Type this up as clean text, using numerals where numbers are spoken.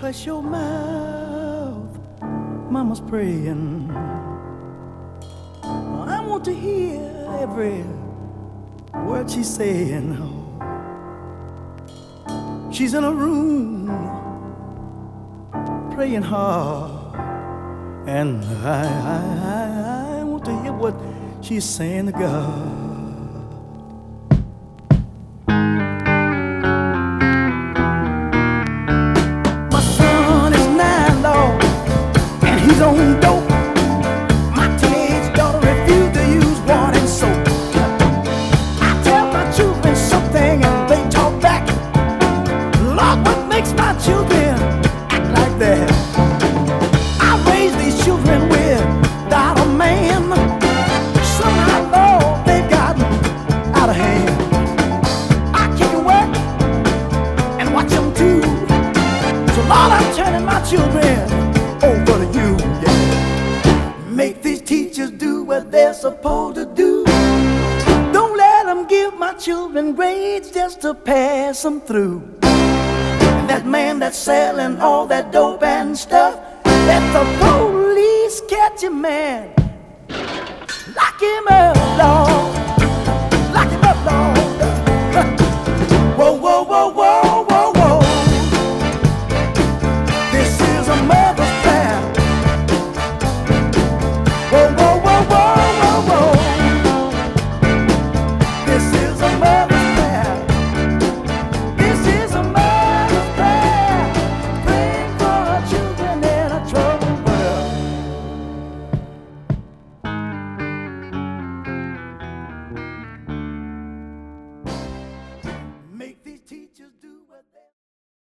Hush your mouth, mama's praying. I want to hear every word she's saying. She's in a room praying hard, and I want to hear what she's saying to God. He's on dope. My teenage daughter refused to use water and soap. I tell my children something and they talk back. Lord, what makes my children act like that? I raised these children without a man. Somehow, Lord, they've gotten out of hand. I can't work and watch them too. So Lord, I'm turning my children over to you, yeah. Make these teachers do what they're supposed to do. Don't let them give my children grades just to pass them through. And that man that's selling all that dope and stuff, let the police catch him, man. Lock him up, Lord.